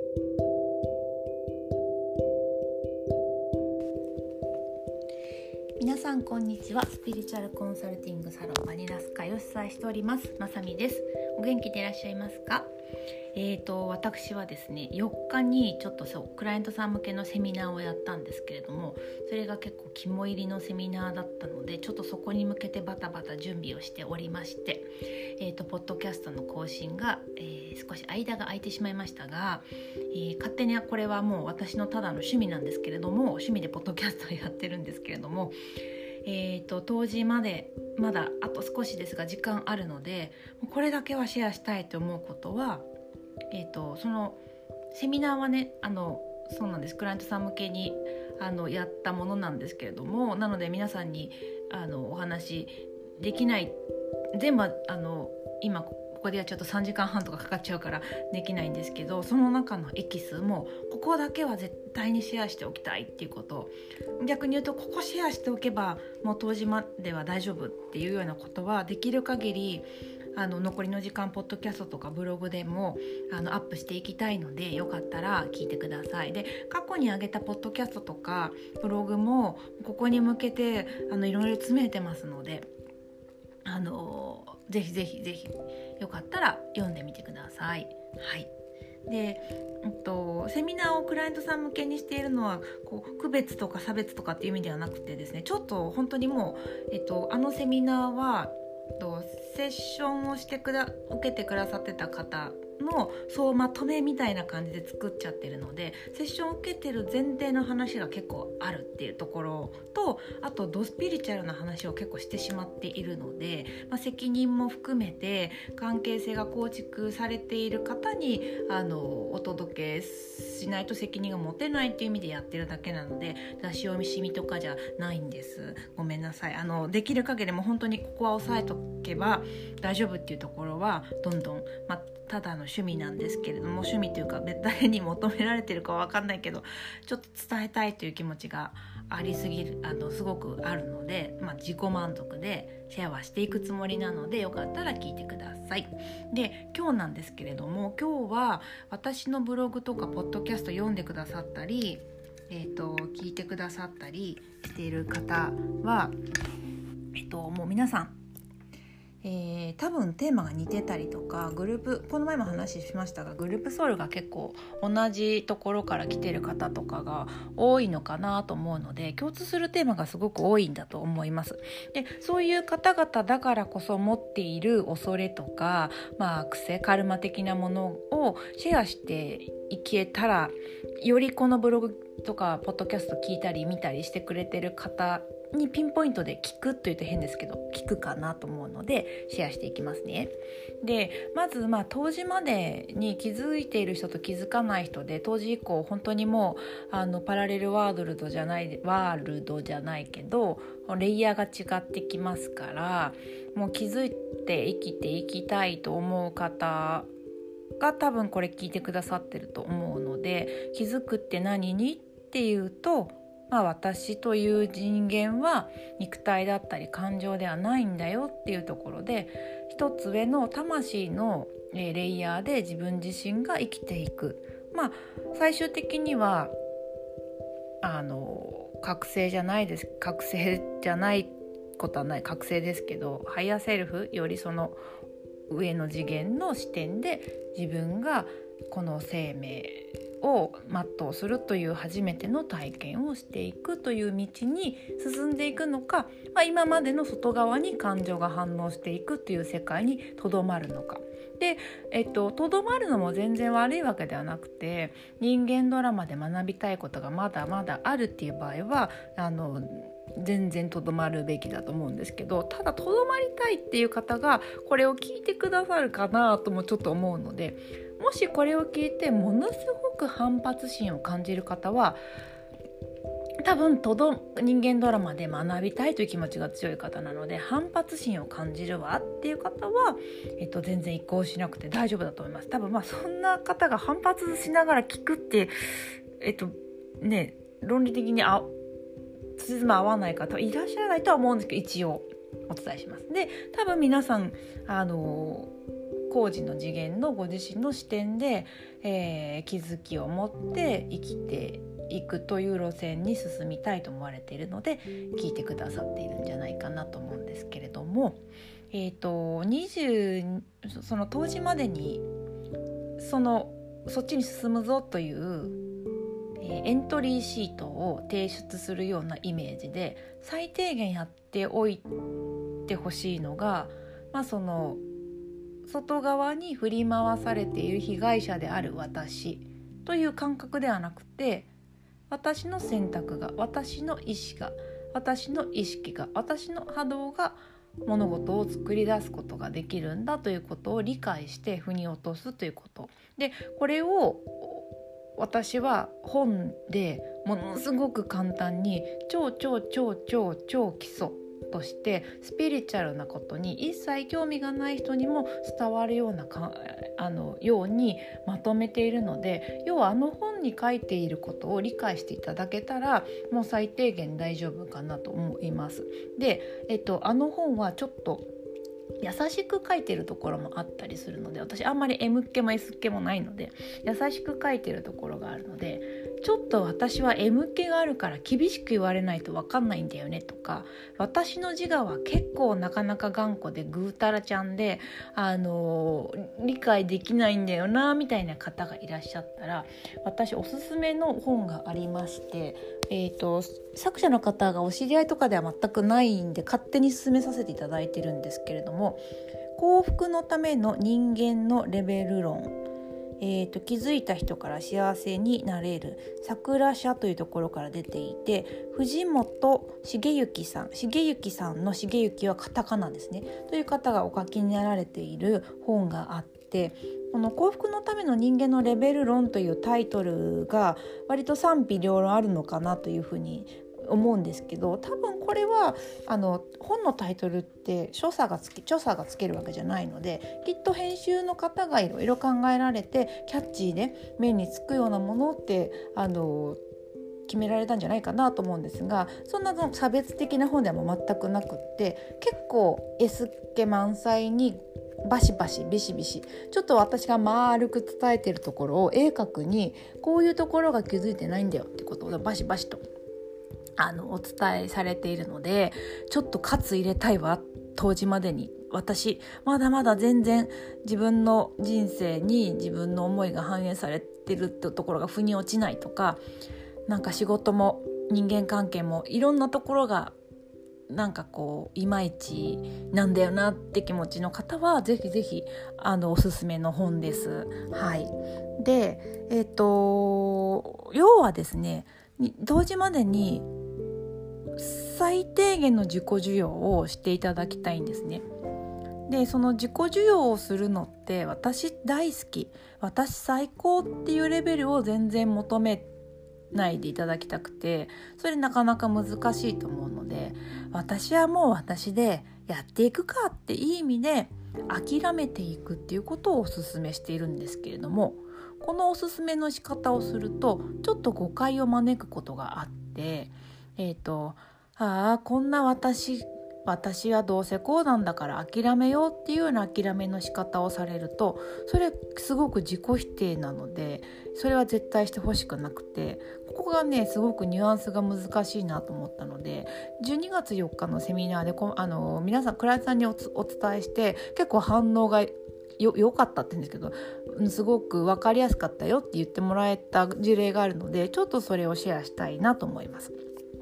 皆さんこんにちは。スピリチュアルコンサルティングサロンバニラスカイを主催しておりますまさみです。お元気でいらっしゃいますか？私はですね、4日にちょっとクライアントさん向けのセミナーをやったんですけれども、それが結構肝入りのセミナーだったので、ちょっとそこに向けてバタバタ準備をしておりまして、ポッドキャストの更新が、少し間が空いてしまいましたが、勝手にこれはもう私のただの趣味なんですけれども、趣味でポッドキャストをやってるんですけれども、当時までまだあと少しですが時間あるので、これだけはシェアしたいと思うことは、そのセミナーはね、そうなんです、クライアントさん向けにやったものなんですけれども、なので皆さんにお話できない、全部今ここではちょっと3時間半とかかかっちゃうからできないんですけど、その中のエキスもここだけは絶対にシェアしておきたいっていうこと、逆に言うとここシェアしておけばもう当時までは大丈夫っていうようなことはできる限り残りの時間ポッドキャストとかブログでもアップしていきたいので、よかったら聞いてください。で、過去に上げたポッドキャストとかブログもここに向けていろいろ詰めてますので、ぜひぜひぜひよかったら読んでみてください。はい。で、セミナーをクライアントさん向けにしているのは区別とか差別とかっていう意味ではなくてですね、ちょっと本当にもう、セミナーはセッションを受けてくださってた方の総まとめみたいな感じで作っちゃってるので、セッションを受けてる前提の話が結構あるっていうところと、あとドスピリチュアルな話を結構してしまっているので、責任も含めて関係性が構築されている方にお届けしないと責任が持てないっていう意味でやってるだけなので、出し惜しみとかじゃないんです。ごめんなさい。できる限りも本当にここは押さえとけば大丈夫っていうところはどんどん、ただの趣味なんですけれども、趣味というか誰に求められてるかは分かんないけど、ちょっと伝えたいという気持ちがありすぎる、すごくあるので、自己満足でシェアはしていくつもりなので、よかったら聞いてください。で、今日なんですけれども、今日は私のブログとかポッドキャスト読んでくださったり、聞いてくださったりしている方は、もう皆さん多分テーマが似てたりとか、グループ、この前も話しましたが、グループソウルが結構同じところから来てる方とかが多いのかなと思うので、共通するテーマがすごく多いんだと思います。で、そういう方々だからこそ持っている恐れとか、癖、カルマ的なものをシェアしていけたら、よりこのブログとかポッドキャスト聞いたり見たりしてくれてる方にピンポイントで聞くと言うと変ですけど、聞くかなと思うのでシェアしていきますね。で、まず当時までに気づいている人と気づかない人で、当時以降本当にもうパラレルワールドじゃないけどレイヤーが違ってきますから、もう気づいて生きていきたいと思う方が多分これ聞いてくださってると思うので、気づくって何にっていうと、私という人間は肉体だったり感情ではないんだよっていうところで、一つ上の魂のレイヤーで自分自身が生きていく。最終的には覚醒じゃないことはない、覚醒ですけど、ハイヤーセルフよりその上の次元の視点で自分がこの生命を全うするという初めての体験をしていくという道に進んでいくのか、今までの外側に感情が反応していくという世界にとどまるのかで、とどまるのも全然悪いわけではなくて、人間ドラマで学びたいことがまだまだあるっていう場合は全然とどまるべきだと思うんですけど、ただとどまりたいっていう方がこれを聞いてくださるかなともちょっと思うので、もしこれを聞いてものすごく反発心を感じる方は、多分人間ドラマで学びたいという気持ちが強い方なので、反発心を感じるわっていう方は、全然移行しなくて大丈夫だと思います。多分そんな方が反発しながら聞くって論理的に辻褄合わない方はいらっしゃらないとは思うんですけど、一応お伝えします。で、多分皆さん高次の次元のご自身の視点で、気づきを持って生きていくという路線に進みたいと思われているので聞いてくださっているんじゃないかなと思うんですけれども、その当時までにそっちに進むぞという、エントリーシートを提出するようなイメージで最低限やっておいてほしいのが、その外側に振り回されている被害者である私という感覚ではなくて、私の選択が、私の意思が、私の意識が、私の波動が物事を作り出すことができるんだということを理解して腑に落とすということで、これを私は本でものすごく簡単に超基礎としてスピリチュアルなことに一切興味がない人にも伝わるようにまとめているので、要は本に書いていることを理解していただけたらもう最低限大丈夫かなと思います。で、本はちょっと優しく書いてるところもあったりするので、私あんまり M っ気も S っ気もないので優しく書いてるところがあるので、ちょっと私は M っ気があるから厳しく言われないと分かんないんだよねとか、私の自我は結構なかなか頑固でぐうたらちゃんで、理解できないんだよなみたいな方がいらっしゃったら、私おすすめの本がありまして、作者の方がお知り合いとかでは全くないんで勝手に進めさせていただいてるんですけれども、幸福のための人間のレベル論、気づいた人から幸せになれる桜社というところから出ていて、藤本茂之さんの茂之はカタカナですねという方がお書きになられている本があって、この幸福のための人間のレベル論というタイトルが割と賛否両論あるのかなというふうに思うんですけど、多分これは本のタイトルって著者がつけるわけじゃないので、きっと編集の方がいろいろ考えられてキャッチーで目につくようなものって決められたんじゃないかなと思うんですが、そんな差別的な本では全くなくって、結構 S っ気満載にバシバシビシビシ、ちょっと私が丸く伝えてるところを鋭角にこういうところが気づいてないんだよってことをバシバシとお伝えされているので、ちょっと喝入れたいわ。当時までに私まだまだ全然自分の人生に自分の思いが反映されてるってところが腑に落ちないとか、なんか仕事も人間関係もいろんなところがなんかこういまいちなんだよなって気持ちの方はぜひぜひおすすめの本です。はい。で要はですね、同時までに最低限の自己需要をしていただきたいんですね。でその自己需要をするのって私大好き、私最高っていうレベルを全然求めないでいただきたくて、それなかなか難しいと思うので、私はもう私でやっていくかっていい意味で諦めていくっていうことをお勧めしているんですけれども、このおすすめの仕方をするとちょっと誤解を招くことがあって、こんな私はどうせこうなんだから諦めようっていうような諦めの仕方をされると、それすごく自己否定なので、それは絶対してほしくなくて、ここがねすごくニュアンスが難しいなと思ったので、12月4日のセミナーで皆さんクライアントさんにお伝えして結構反応が良かったって言うんですけど、すごく分かりやすかったよって言ってもらえた事例があるので、ちょっとそれをシェアしたいなと思います。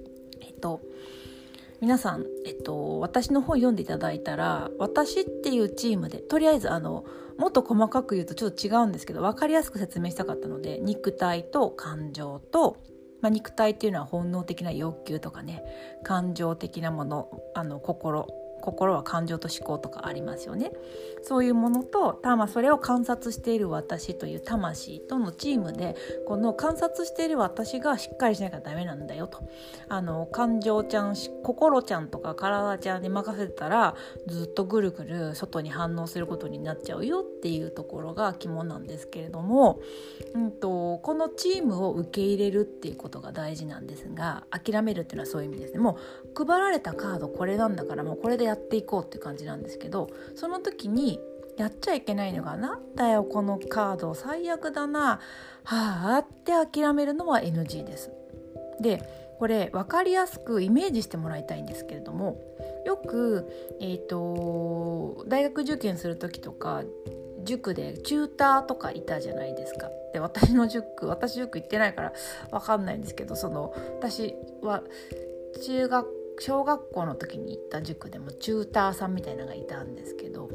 皆さん、私の本読んでいただいたら、私っていうチームでとりあえずもっと細かく言うとちょっと違うんですけど、分かりやすく説明したかったので、肉体と感情と、肉体っていうのは本能的な欲求とかね、感情的なもの、心は感情と思考とかありますよね。そういうものとそれを観察している私という魂とのチームで、この観察している私がしっかりしなきゃダメなんだよと、感情ちゃん心ちゃんとか体ちゃんに任せてたらずっとぐるぐる外に反応することになっちゃうよっていうところが肝なんですけれども、このチームを受け入れるっていうことが大事なんですが、諦めるっていうのはそういう意味ですね。もう配られたカードこれなんだから、もうこれでやっていこうっていう感じなんですけど、その時にやっちゃいけないのが、なんだよこのカード最悪だな、はあって諦めるのは NG です。でこれ分かりやすくイメージしてもらいたいんですけれども、よく、大学受験する時とか塾でチューターとかいたじゃないですか。で私塾行ってないから分かんないんですけど、私は小学校の時に行った塾でもチューターさんみたいなのがいたんですけど、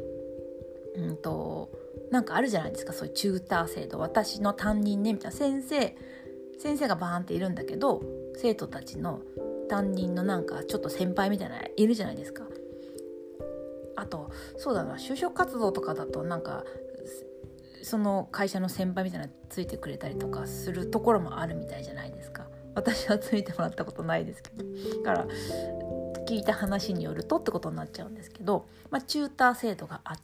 なんかあるじゃないですか、そういうチューター制度。私の担任ねみたいな、先生がバーンっているんだけど、生徒たちの担任のなんかちょっと先輩みたいないるじゃないですか。あとそうだな、就職活動とかだとなんかその会社の先輩みたいなのついてくれたりとかするところもあるみたいじゃないですか。私はついてもらったことないですけど、だから聞いた話によるとってことになっちゃうんですけど、チューター制度があって、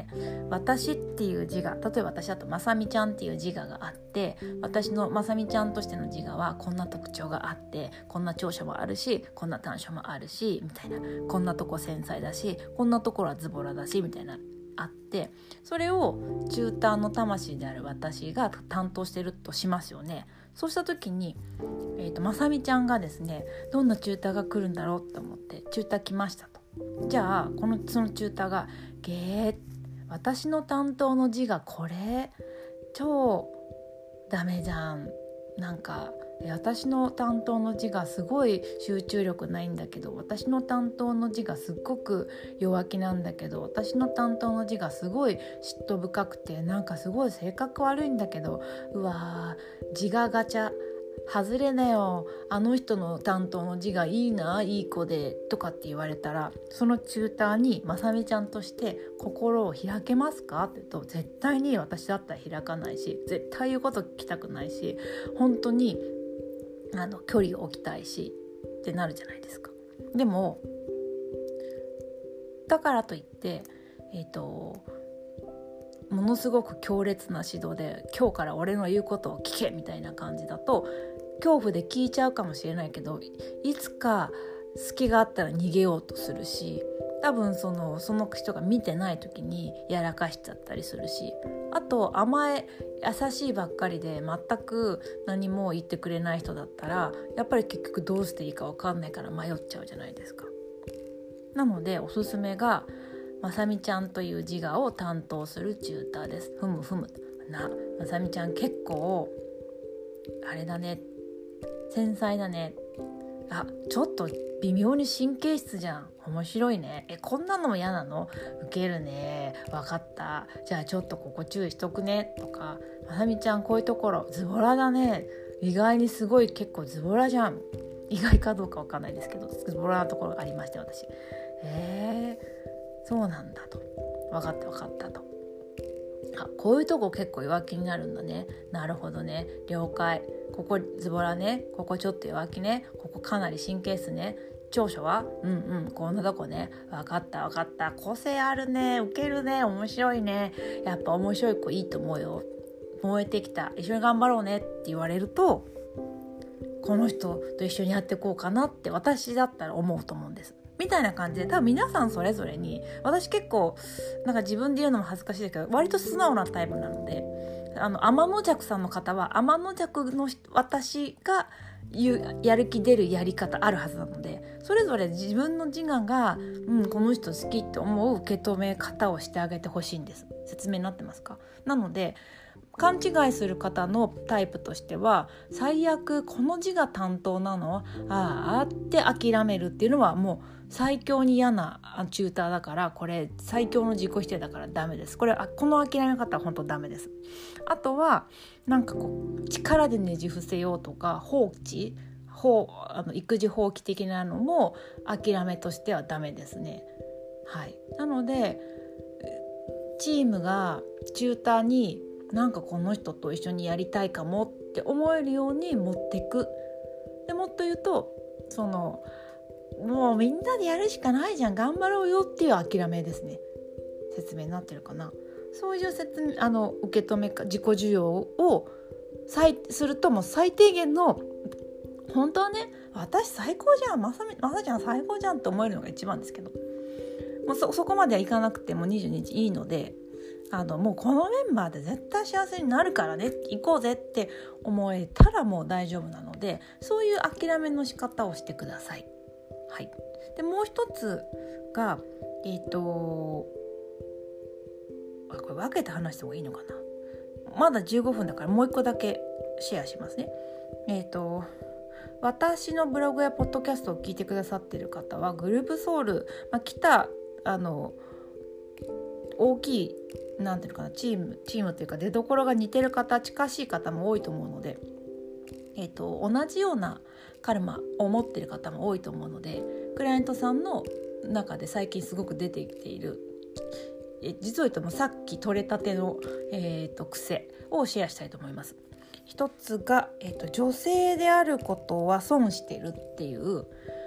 私っていう字が、例えば私だとまさみちゃんっていう自我があって、私のまさみちゃんとしての自我はこんな特徴があって、こんな長所もあるし、こんな短所もあるしみたいな、こんなとこ繊細だし、こんなところはズボラだしみたいなあって、それをチューターの魂である私が担当してるとしますよね。そうした時に、まさみちゃんがですね、どんなチューターが来るんだろうと思ってチューター来ましたと。じゃあそのチューターが私の担当の字がこれ超ダメじゃん、なんか私の担当の字がすごい集中力ないんだけど、私の担当の字がすっごく弱気なんだけど、私の担当の字がすごい嫉妬深くてなんかすごい性格悪いんだけど、うわー字がガチャ外れなよ、あの人の担当の字がいいな、いい子でとかって言われたら、そのチューターにまさみちゃんとして心を開けますかって言うと、絶対に私だったら開かないし、絶対言うこと聞きたくないし、本当に距離を置きたいしってなるじゃないですか。でもだからといってものすごく強烈な指導で、今日から俺の言うことを聞けみたいな感じだと恐怖で聞いちゃうかもしれないけど、いつか隙があったら逃げようとするし、多分その人が見てない時にやらかしちゃったりするし、あと優しいばっかりで全く何も言ってくれない人だったら、やっぱり結局どうしていいか分かんないから迷っちゃうじゃないですか。なのでおすすめがまさみちゃんという自我を担当するチューターです。ふむまさみちゃん結構あれだね、繊細だね、ちょっと微妙に神経質じゃん、面白いね、こんなのも嫌なの、ウケるね、分かった、じゃあちょっとここ注意しとくねとか、まさみちゃんこういうところズボラだね、意外にすごい結構ズボラじゃん、意外かどうか分かんないですけどズボラなところがありまして、私そうなんだと、分かったと、こういうとこ結構弱気になるんだね、なるほどね、了解、ここズボラね、ここちょっと弱気ね、ここかなり神経質ね、長所はこんなとこね、分かった、個性あるね、ウケるね、面白いね、やっぱ面白い子いいと思うよ、燃えてきた、一緒に頑張ろうねって言われると、この人と一緒にやっていこうかなって私だったら思うと思うんですみたいな感じで、多分皆さんそれぞれに、私結構なんか自分で言うのも恥ずかしいですけど割と素直なタイプなので、天の弱さんの方は天の弱の私がやる気出るやり方あるはずなので、それぞれ自分の自我が、この人好きって思う受け止め方をしてあげてほしいんです。説明になってますか？なので勘違いする方のタイプとしては、最悪この字が担当なのって諦めるっていうのはもう最強に嫌なチューターだから、これ最強の自己否定だからダメです。この諦め方は本当ダメです。あとはなんか力でねじ伏せようとか育児放棄的なのも諦めとしてはダメですね。なのでチームがチューターになんかこの人と一緒にやりたいかもって思えるように持っていく。でもっと言うともうみんなでやるしかないじゃん、頑張ろうよっていう諦めですね。説明になってるかな。そういう受け止めか自己需要をすると、もう最低限の本当はね、私最高じゃん、まさちゃん最高じゃんって思えるのが一番ですけど、もうそこまではいかなくても22日いいので、 もうこのメンバーで絶対幸せになるからね、行こうぜって思えたらもう大丈夫なので、そういう諦めの仕方をしてください。はい。でもう一つがこれ分けて話した方がいいのかな。まだ15分だからもう一個だけシェアしますね。私のブログやポッドキャストを聞いてくださっている方はグループソウル、来た大きいなんていうのかな、チームというか出どころが似てる方、近しい方も多いと思うので、同じようなカルマを持っている方も多いと思うので、クライアントさんの中で最近すごく出てきている、実を言うともさっき取れたての、癖をシェアしたいと思います。一つが、女性であることは損してるっていう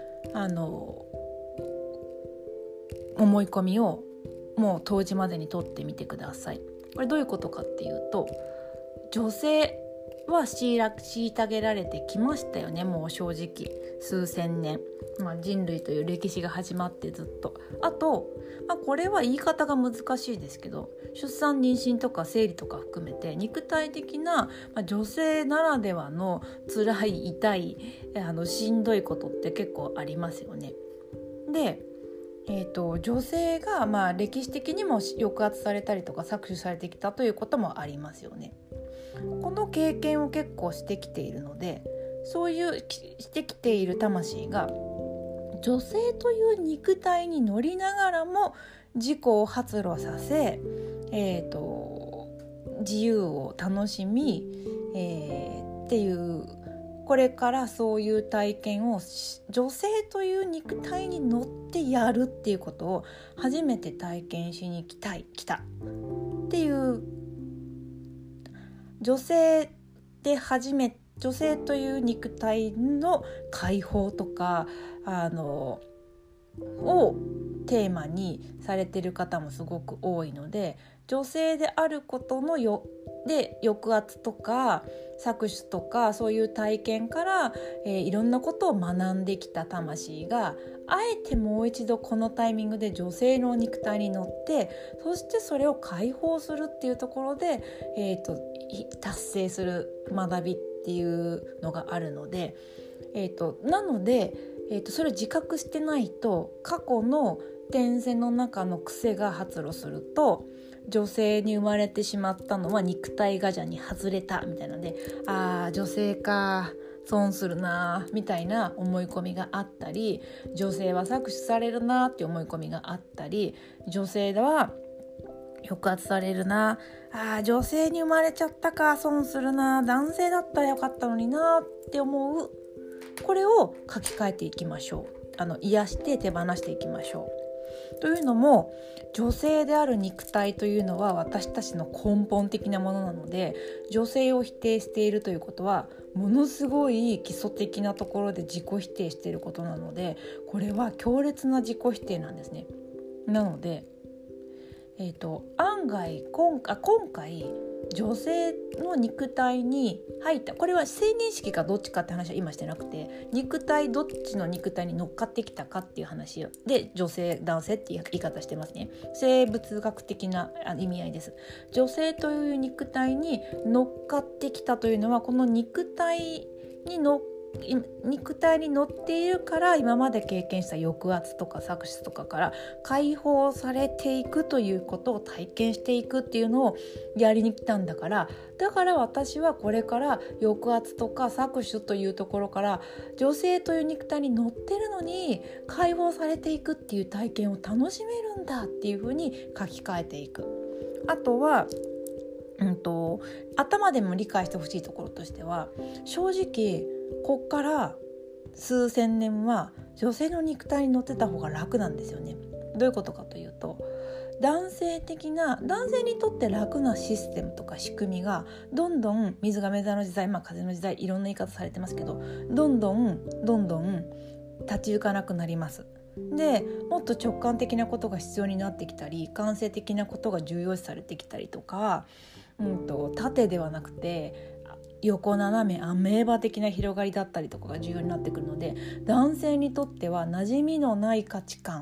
思い込みをもう当時までに取ってみてください。これどういうことかっていうと、女性は虐げられてきましたよね。もう正直数千年、人類という歴史が始まってずっと。あと、これは言い方が難しいですけど、出産妊娠とか生理とか含めて肉体的な、女性ならではの辛い痛いしんどいことって結構ありますよね。で女性が歴史的にも抑圧されたりとか搾取されてきたということもありますよね。この経験を結構してきているので、そういうしてきている魂が女性という肉体に乗りながらも自己を発露させ、自由を楽しみ、っていうこれからそういう体験を女性という肉体に乗ってやるっていうことを初めて体験しに来たっていう、女性という肉体の解放とかをテーマにされている方もすごく多いので、女性であることので抑圧とか搾取とかそういう体験から、いろんなことを学んできた魂があえてもう一度このタイミングで女性の肉体に乗って、そしてそれを解放するっていうところで、達成する学びっていうのがあるので、なので、それを自覚してないと過去の転生の中の癖が発露すると、女性に生まれてしまったのは肉体ガジャに外れたみたいなので、女性か損するなみたいな思い込みがあったり、女性は搾取されるなって思い込みがあったり、女性は抑圧されるな、女性に生まれちゃったか損するな、男性だったらよかったのになって思う、これを書き換えていきましょう。癒して手放していきましょう。というのも、女性である肉体というのは私たちの根本的なものなので、女性を否定しているということはものすごい基礎的なところで自己否定していることなので、これは強烈な自己否定なんですね。なので、案外今回女性の肉体に入った、これは性認識かどっちかって話は今してなくて、肉体どっちの肉体に乗っかってきたかっていう話で女性男性っていう言い方してますね。生物学的な意味合いです。女性という肉体に乗っかってきたというのは、この肉体に乗っているから今まで経験した抑圧とか搾取とかから解放されていくということを体験していくっていうのをやりに来たんだから、私はこれから抑圧とか搾取というところから女性という肉体に乗ってるのに解放されていくっていう体験を楽しめるんだっていうふうに書き換えていく。あとは頭でも理解してほしいところとしては、正直こっから数千年は女性の肉体に乗ってた方が楽なんですよね。どういうことかというと、男性にとって楽なシステムとか仕組みがどんどん水亀座の時代、風の時代、いろんな言い方されてますけど、どんどん立ち行かなくなります。で、もっと直感的なことが必要になってきたり、感性的なことが重要視されてきたりとか、縦ではなくて横斜めアメーバ的な広がりだったりとかが重要になってくるので、男性にとっては馴染みのない価値観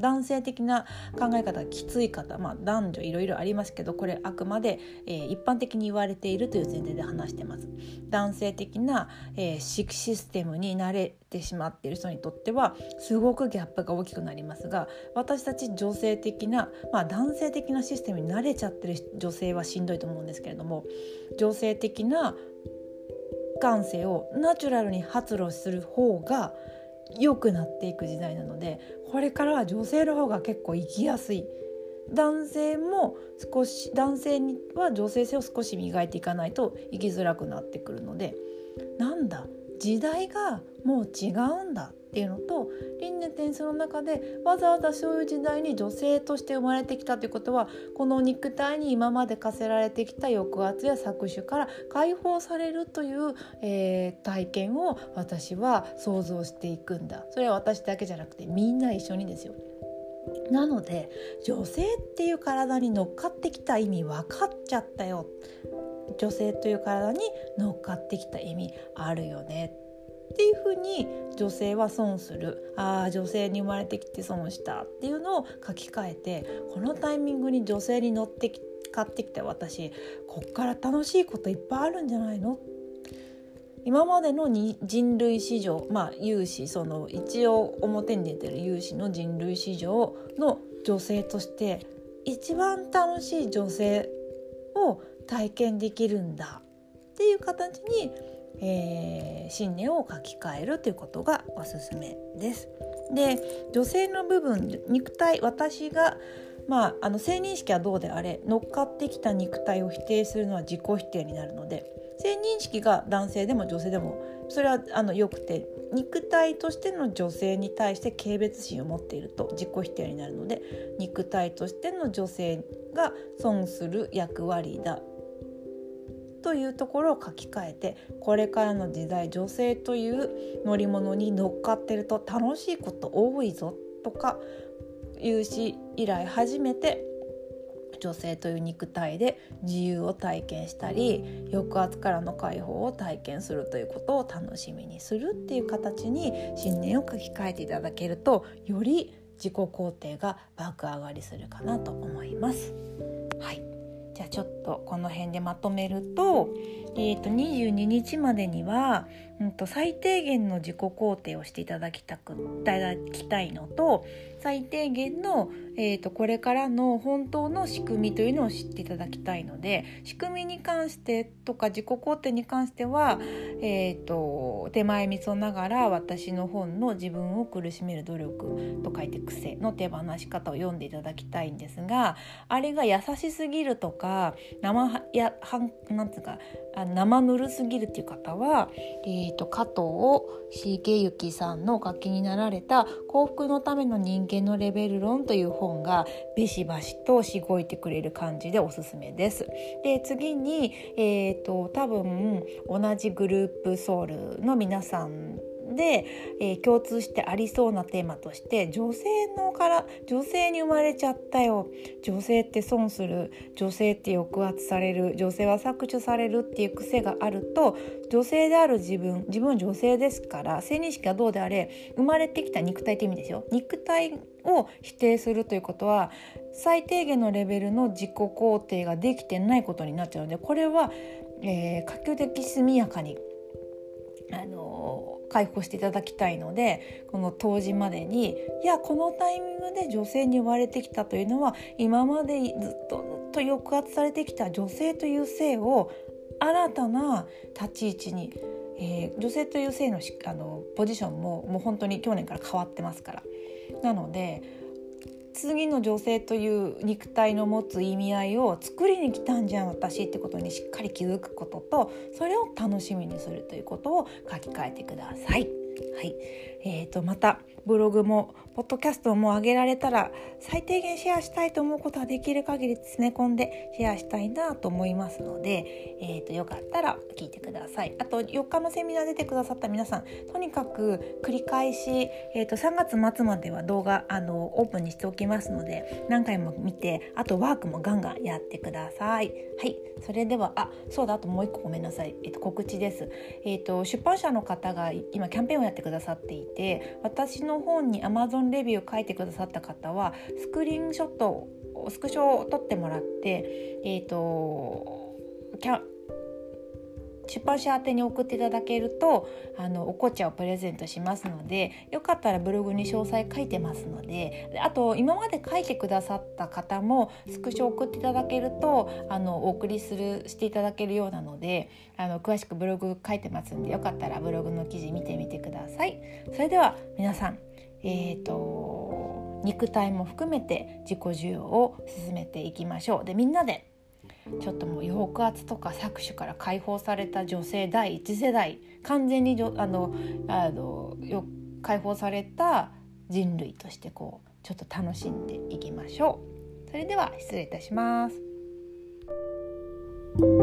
男性的な考え方がきつい方、男女いろいろありますけど、これあくまで、一般的に言われているという前提で話してます。男性的な、システムに慣れてしまっている人にとってはすごくギャップが大きくなりますが、私たち女性的な、男性的なシステムに慣れちゃってる女性はしんどいと思うんですけれども、女性的な感性をナチュラルに発露する方が良くなっていく時代なので、これからは女性の方が結構生きやすい。男性には女性性を少し磨いていかないと生きづらくなってくるので、なんだ時代がもう違うんだっていうのと、輪廻転生の中でわざわざそういう時代に女性として生まれてきたということは、この肉体に今まで課せられてきた抑圧や搾取から解放されるという、体験を私は想像していくんだ。それは私だけじゃなくてみんな一緒にですよ。なので女性っていう体に乗っかってきた意味分かっちゃったよ。女性という体に乗っかってきた意味あるよねっていうふうに、女性は損する、女性に生まれてきて損したっていうのを書き換えて、このタイミングに女性に乗って買ってきた私、こっから楽しいこといっぱいあるんじゃないの。今までの人類史上、有史、その一応表に出てる有史の人類史上の女性として一番楽しい女性を体験できるんだっていう形に、信念を書き換えるということがおすすめです。で、女性の部分、肉体、私が性認識はどうであれ乗っかってきた肉体を否定するのは自己否定になるので、性認識が男性でも女性でもそれはよくて、肉体としての女性に対して軽蔑心を持っていると自己否定になるので、肉体としての女性が損する役割だというところを書き換えて、これからの時代女性という乗り物に乗っかってると楽しいこと多いぞとかいうし、以来初めて女性という肉体で自由を体験したり、抑圧からの解放を体験するということを楽しみにするっていう形に信念を書き換えていただけると、より自己肯定が爆上がりするかなと思います。はい、じゃあちょっとこの辺でまとめると、22日までには、最低限の自己肯定をしていただきたいのと、最低限の、これからの本当の仕組みというのを知っていただきたいので、仕組みに関してとか自己肯定に関しては、手前味噌ながら私の本の自分を苦しめる努力と書いて癖の手放し方を読んでいただきたいんですが、あれが優しすぎるとか生ぬるすぎるっていう方は、加藤茂之さんのお書きになられた幸福のための人間のレベル論という本がビシバシとしごいてくれる感じでおすすめです。で、次に、多分同じグループソウルの皆さんで、共通してありそうなテーマとして、女性に生まれちゃったよ、女性って損する、女性って抑圧される、女性は搾取されるっていう癖があると、女性である自分は女性ですから、性認識がどうであれ生まれてきた肉体って意味ですよ。肉体を否定するということは最低限のレベルの自己肯定ができてないことになっちゃうので、これは、可及的速やかに解放していただきたいので、この当時までに、このタイミングで女性に生まれてきたというのは、今までずっと抑圧されてきた女性という性を新たな立ち位置に、女性という性のポジションもう本当に去年から変わってますから。なので次の女性という肉体の持つ意味合いを作りに来たんじゃん私ってことにしっかり気づくことと、それを楽しみにするということを書き換えてください。はい、またブログもポッドキャストも上げられたら最低限シェアしたいと思うことはできる限り詰め込んでシェアしたいなと思いますので、よかったら聞いてください。あと4日のセミナー出てくださった皆さん、とにかく繰り返し、3月末までは動画オープンにしておきますので、何回も見て、あとワークもガンガンやってください。はい、それではあともう一個ごめんなさい、告知です。出版社の方が今キャンペーンをやってくださっていて、私の本に Amazon Amazon レビュー書いてくださった方はスクショを撮ってもらって、出版社宛てに送っていただけるとお紅茶をプレゼントしますので、よかったらブログに詳細書いてますので、あと今まで書いてくださった方もスクショを送っていただけるとお送りしていただけるようなので、詳しくブログ書いてますんで、よかったらブログの記事見てみてください。それでは皆さん、肉体も含めて自己需要を進めていきましょう。で、みんなでちょっともう抑圧とか搾取から解放された女性第一世代、完全に解放された人類としてちょっと楽しんでいきましょう。それでは失礼いたします。